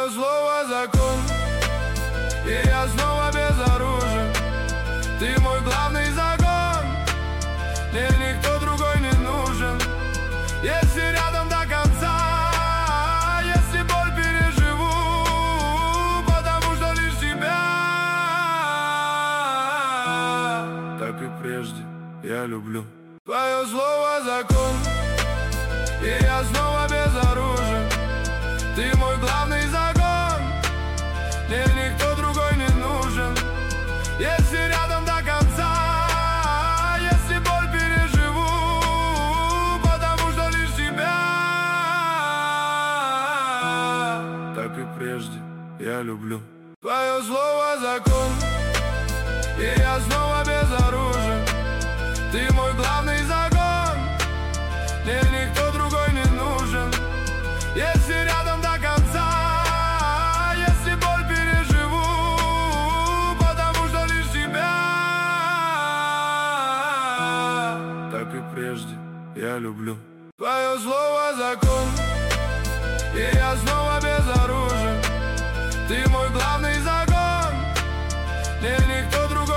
Твое слово закон, и я снова безоружен. Ты мой главный закон, мне никто другой не нужен. Если рядом до конца, если боль переживу, потому что лишь тебя. Так и прежде я люблю. Твое слово закон, и я снова безоружен. Ты мой главный закон, мне никто другой не нужен. Если рядом до конца, если боль переживу, потому что лишь тебя. Так и прежде я люблю. Твое слово закон, и я снова безоружен. Ты мой главный закон, мне никто другой не нужен. Если рядом до конца, если боль переживу, потому что лишь тебя. Так и прежде я люблю. Твое слово закон, и я снова